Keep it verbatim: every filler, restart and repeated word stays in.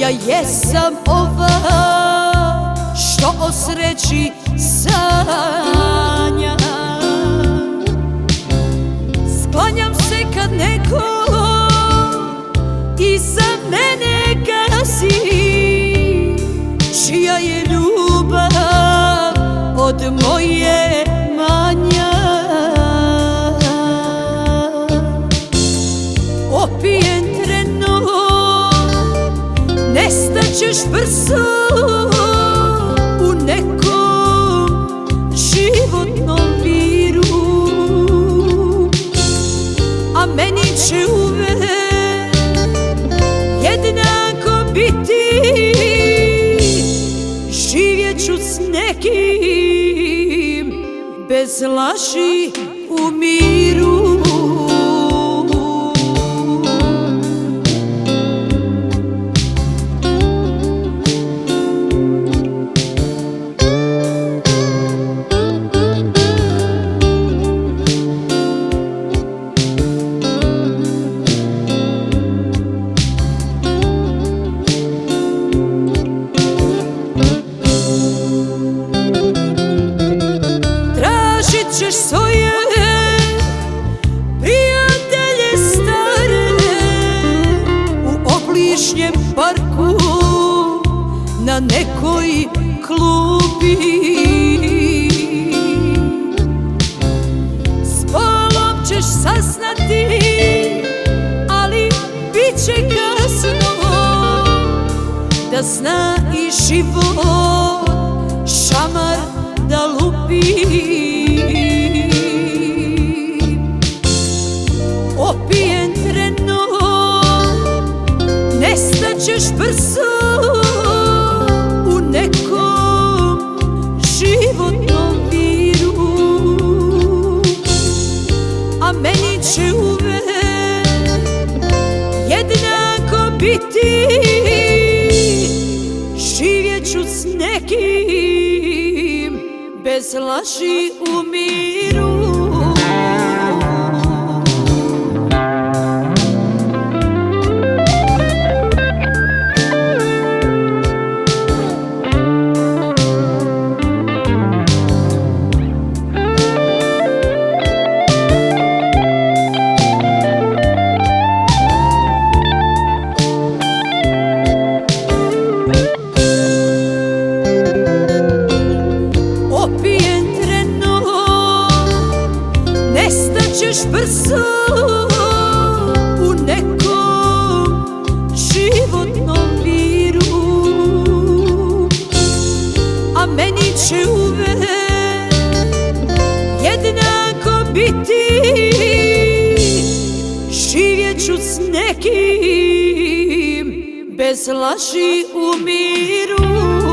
Ja jesam ova što o sreći sanja. Sklanjam se kad neko iza mene gasi, čija je ljubav od moje manja. Opijen trenut, nestaćeš brzo u nekom životnom viru, a meni će uvek jednako biti. Živjet ću s nekim bez laži u miru. Ćeš svoje prijatelje stare u obližnjem parku na nekoj klupi. S bolom ćeš saznati, ali bit će kasno, da zna i život šamar da lupi. Opijen trenut, nestaćeš brzo u nekom životnom viru, a meni će uvek jednako biti. Živjet ću s nekim bez laži u miru. Nestaćeš brzo u nekom životnom viru, a meni će uvek jednako biti. Živjet ću s nekim bez laži u miru.